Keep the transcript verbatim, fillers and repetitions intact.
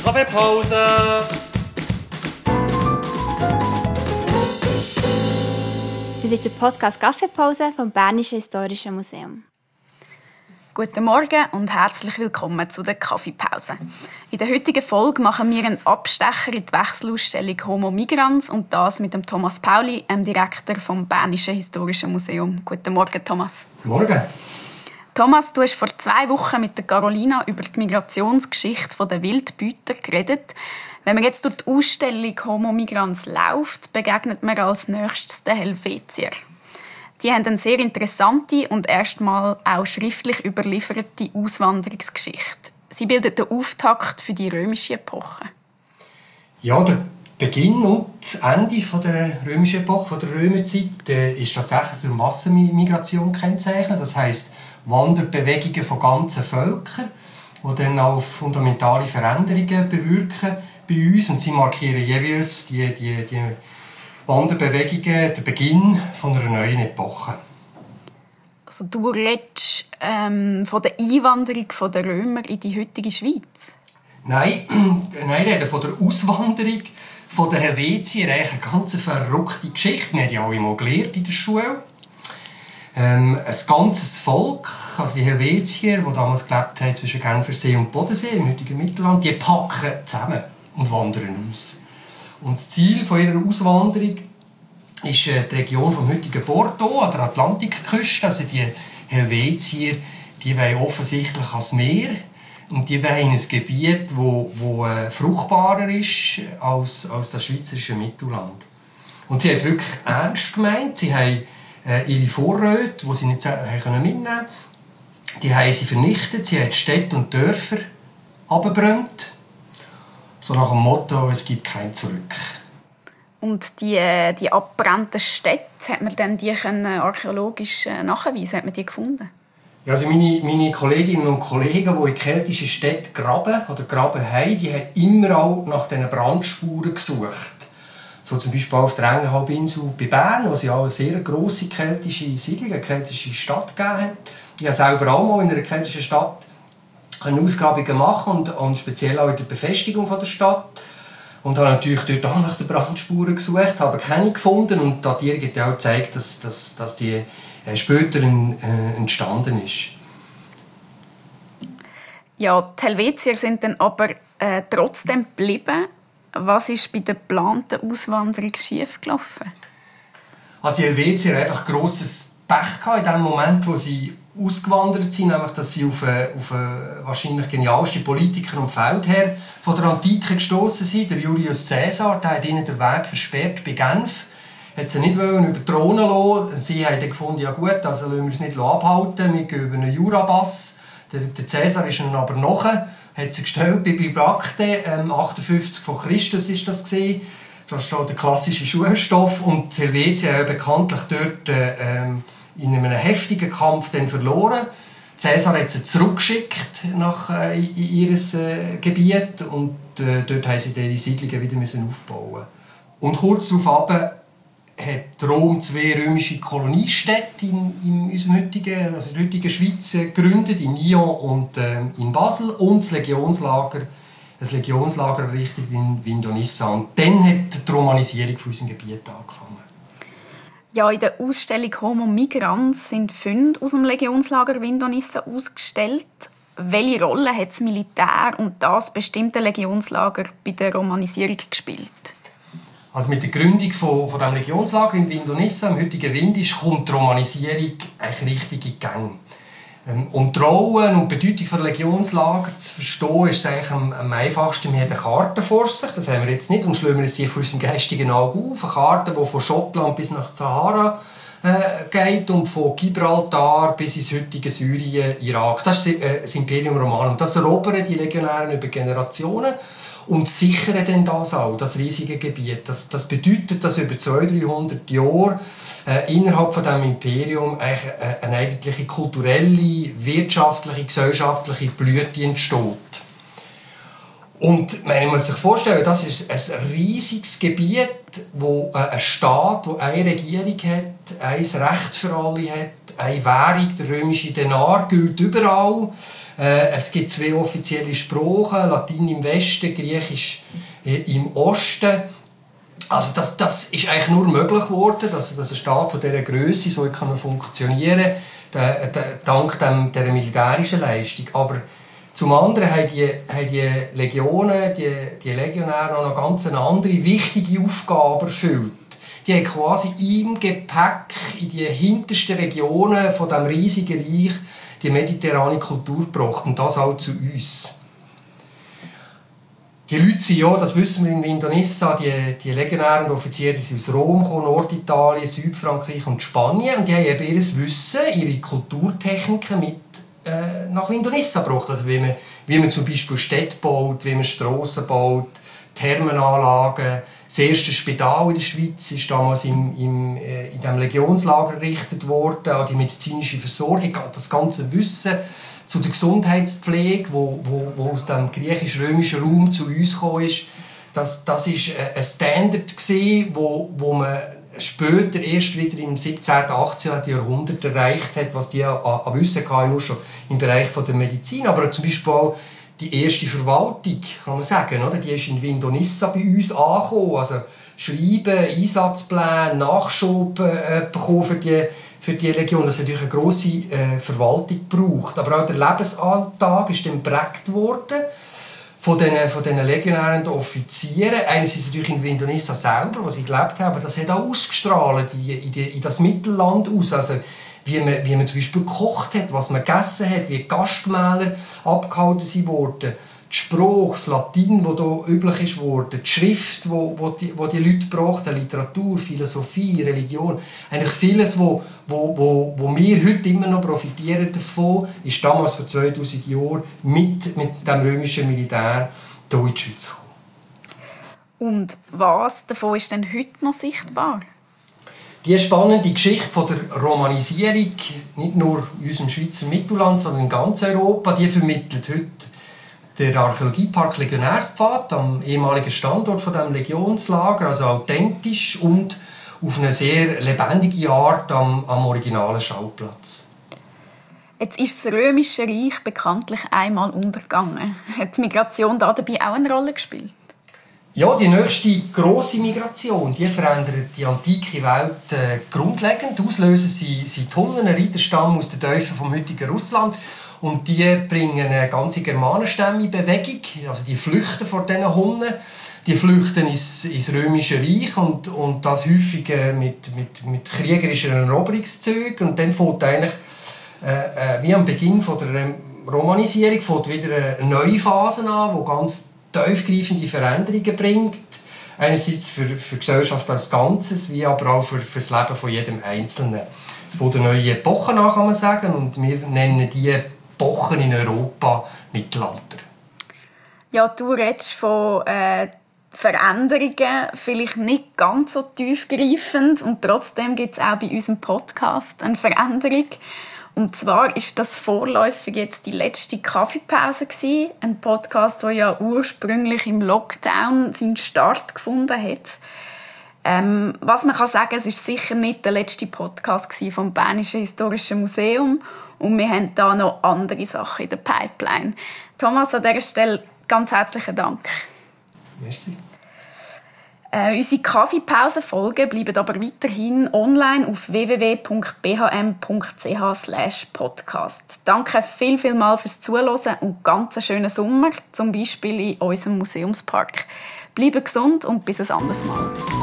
Kaffeepause! Das ist der Podcast Kaffeepause vom Bernischen Historischen Museum. Guten Morgen und herzlich willkommen zu der Kaffeepause. In der heutigen Folge machen wir einen Abstecher in die Wechselausstellung Homo Migrans und das mit dem Thomas Pauli, dem Direktor vom Bernischen Historischen Museum. Guten Morgen, Thomas. Morgen. Thomas, du hast vor zwei Wochen mit der Carolina über die Migrationsgeschichte der Wildbüter geredet. Wenn man jetzt durch die Ausstellung Homo Migrans läuft, begegnet man als nächstes den Helvetier. Die haben eine sehr interessante und erstmal auch schriftlich überlieferte Auswanderungsgeschichte. Sie bildet den Auftakt für die römische Epoche. Ja, der Beginn und das Ende der römischen Epoche, der Römerzeit, äh, ist tatsächlich durch Massenmigration gekennzeichnet. Das heisst, Wanderbewegungen von ganzen Völkern, die dann auch fundamentale Veränderungen bewirken bei uns. Und sie markieren jeweils die, die, die Wanderbewegungen, den Beginn von einer neuen Epoche. Also du redest ähm, von der Einwanderung der Römer in die heutige Schweiz? Nein, nein, ich rede von der Auswanderung der Helvetier. Eine ganz verrückte Geschichte. Wir haben ja alle mal gelernt in der Schule. Ähm, ein ganzes Volk, also die Helvetier, die damals gelebt haben zwischen Genfersee und Bodensee im heutigen Mittelland, die packen zusammen und wandern aus. Und das Ziel von ihrer Auswanderung ist äh, die Region vom heutigen Bordeaux an der Atlantikküste. Also die Helvetier, die wollen offensichtlich ans Meer und die wollen in ein Gebiet, das wo, wo, äh, fruchtbarer ist als, als das schweizerische Mittelland. Und sie haben es wirklich ernst gemeint. Sie haben äh, ihre Vorräte, die sie nicht haben können mitnehmen, die haben sie vernichtet. Sie haben die Städte und Dörfer abgebrannt. So nach dem Motto, es gibt kein Zurück. Und die, die abgebrannten Städte, hat man dann die können archäologisch nachweisen? Hat man die gefunden? Ja, also meine, meine Kolleginnen und Kollegen, die in keltischen Städten graben oder graben haben, die haben immer auch nach diesen Brandspuren gesucht. So zum Beispiel auf der Engenhalbinsel bei Bern, wo es ja eine sehr grosse keltische Siedlung, eine keltische Stadt gegeben hat. Ich habe selber auch mal in einer keltischen Stadt Ausgrabungen machen und, und speziell auch in der Befestigung von der Stadt. Und habe natürlich dort auch nach den Brandspuren gesucht, habe keine gefunden und die Datierung hat auch gezeigt, dass, dass, dass die äh, später äh, entstanden ist. Ja, die Helvetier sind dann aber äh, trotzdem geblieben. Was ist bei der geplanten Auswanderung schiefgelaufen? Also die Helvetier hatten einfach grosses Pech gehabt in dem Moment, wo sie ausgewandert sind, nämlich dass sie auf einen, auf einen wahrscheinlich genialsten Politiker und Feldherr von der Antike gestoßen sind, der Julius Caesar. Der hat ihnen den Weg versperrt bei Genf. Hat sie nicht über die Throne lassen. Sie haben dann gefunden, ja gut, also lassen wir uns nicht abhalten, wir gehen über einen Jurapass. Der, der Caesar ist ihnen aber nachher, hat sie gestellt bei Bibracte, ähm, achtundfünfzig vor Christus ist das gewesen. Das ist der klassische Schulstoff und die Helvetier haben bekanntlich dort äh, ähm, in einem heftigen Kampf dann verloren. Caesar hat sie zurückgeschickt nach äh, in ihr äh, Gebiet und äh, dort haben sie dann die Siedlungen wieder müssen aufbauen. Und kurz darauf hat Rom zwei römische Koloniestädte in, in, unserem heutigen, also in der heutigen Schweiz gegründet, in Nyon und äh, in Basel und das Legionslager, ein Legionslager errichtet in Vindonissa. Und dann hat die Romanisierung von unserem Gebiet angefangen. Ja, in der Ausstellung Homo Migrans sind Funde aus dem Legionslager Vindonissa ausgestellt. Welche Rolle hat das Militär und das bestimmte Legionslager bei der Romanisierung gespielt? Also mit der Gründung von, von dem Legionslager in Vindonissa, im heutigen Windisch, kommt die Romanisierung eigentlich richtig in Gang. Ähm, um die Rolle und die Bedeutung des Legionslagers zu verstehen, ist es eigentlich am, am einfachsten, wir haben eine Karte vor sich, das haben wir jetzt nicht, und schlagen wir jetzt die vor unserem geistigen Auge auf. Eine Karte, die von Schottland bis nach Sahara äh, geht und von Gibraltar bis ins heutige Syrien, Irak. Das ist äh, das Imperium Romanum. Und das erobern die Legionäre über Generationen und sichern dann das auch, das riesige Gebiet. Das, das bedeutet, dass über zweihundert, dreihundert Jahre äh, innerhalb von diesem Imperium eigentlich eine, eine eigentliche kulturelle, wirtschaftliche, gesellschaftliche Blüte entsteht. Und man muss sich vorstellen, das ist ein riesiges Gebiet, wo äh, ein Staat, wo eine Regierung hat, ein Recht für alle hat, eine Währung, der römische Denar, gilt überall. Äh, es gibt zwei offizielle Sprachen, Latein im Westen, Griechisch äh, im Osten. Also das, das ist eigentlich nur möglich geworden, dass, dass ein Staat von dieser Grösse so kann funktionieren kann, dank dem, dieser militärischen Leistung. Aber zum anderen haben die, haben die Legionen, die, die Legionäre auch noch ganz eine andere wichtige Aufgabe erfüllt. Die haben quasi im Gepäck in die hintersten Regionen von diesem riesigen Reich die mediterrane Kultur gebracht und das auch zu uns. Die Leute sind ja, das wissen wir in Vindonissa, die, die Legionären und Offiziere, die sind aus Rom gekommen, Norditalien, Südfrankreich und Spanien. Und die haben eben ihr Wissen, ihre Kulturtechniken mit äh, nach Vindonissa gebracht. Also wie man, wie man zum Beispiel Städte baut, wie man Strassen baut, Thermenanlagen. Das erste Spital in der Schweiz ist damals im, im, äh, in diesem Legionslager errichtet worden. Auch die medizinische Versorgung, das ganze Wissen zu der Gesundheitspflege, wo, wo, wo aus dem griechisch-römischen Raum zu uns gekommen ist. Das, das ist ein Standard gewesen, wo, wo man später erst wieder im siebzehnten, achtzehnten Jahrhundert erreicht hat, was die an, an Wissen hatten, nur schon im Bereich der Medizin, aber zum Beispiel auch die erste Verwaltung, kann man sagen, oder? Die ist in Vindonissa bei uns angekommen. Also Schreiben, Einsatzpläne, Nachschub äh, bekommen für die, für die Legion. Das hat natürlich eine grosse äh, Verwaltung gebraucht. Aber auch der Lebensalltag ist dann geprägt worden von diesen, von diesen legionären Offizieren. Einerseits natürlich in Vindonissa selber, wo sie gelebt haben, aber das hat auch ausgestrahlt in, in, die, in das Mittelland aus. Also, Wie man, wie man zum Beispiel gekocht hat, was man gegessen hat, wie Gastmähler abgehalten wurden, die Sprache, das Latein, das hier üblich ist, wurde, die Schrift, die, die, die, die Leute brauchten, Literatur, Philosophie, Religion, eigentlich vieles, wo, wo, wo, wo wir heute immer noch profitieren davon, ist damals vor zweitausend Jahren mit, mit dem römischen Militär hier in die Schweiz gekommen. Und was davon ist denn heute noch sichtbar? Die spannende Geschichte von der Romanisierung, nicht nur in unserem Schweizer Mittelland, sondern in ganz Europa, die vermittelt heute der Archäologiepark Legionärspfad am ehemaligen Standort von dem Legionslager, also authentisch und auf eine sehr lebendige Art am, am originalen Schauplatz. Jetzt ist das Römische Reich bekanntlich einmal untergegangen. Hat die Migration da dabei auch eine Rolle gespielt? Ja, die nächste grosse Migration, die verändert die antike Welt äh, grundlegend. Auslösen sie, sie die Hunnen, ein Reiterstamm aus den Teufen vom heutigen Russland. Und die bringen eine ganze Germanenstämme in Bewegung. Also die flüchten vor diesen Hunnen. Die flüchten ins, ins Römische Reich und, und das häufig äh, mit, mit, mit kriegerischen Eroberungszügen. Und dann fängt eigentlich, äh, äh, wie am Beginn von der Romanisierung, fängt wieder eine neue Phase an, die ganz tiefgreifende Veränderungen bringt. Einerseits für, für die Gesellschaft als Ganzes, wie aber auch für, für das Leben von jedem Einzelnen. Es fängt eine neue Epoche an, kann man sagen, und wir nennen die Epochen in Europa Mittelalter. Ja, du redest von äh, Veränderungen, vielleicht nicht ganz so tiefgreifend, und trotzdem gibt es auch bei unserem Podcast eine Veränderung. Und zwar ist das vorläufig jetzt die letzte Kaffeepause gewesen, ein Podcast, der ja ursprünglich im Lockdown seinen Start gefunden hat. Ähm, was man kann sagen, es ist sicher nicht der letzte Podcast vom Bernischen Historischen Museum, und wir haben da noch andere Sachen in der Pipeline. Thomas, an dieser Stelle ganz herzlichen Dank. Merci. Äh, unsere Kaffeepausen-Folgen bleiben aber weiterhin online auf w w w punkt b h m punkt c h slash podcast. Danke viel, viel mal fürs Zuhören und ganz einen schönen Sommer, zum Beispiel in unserem Museumspark. Bleiben gesund und bis ein anderes Mal.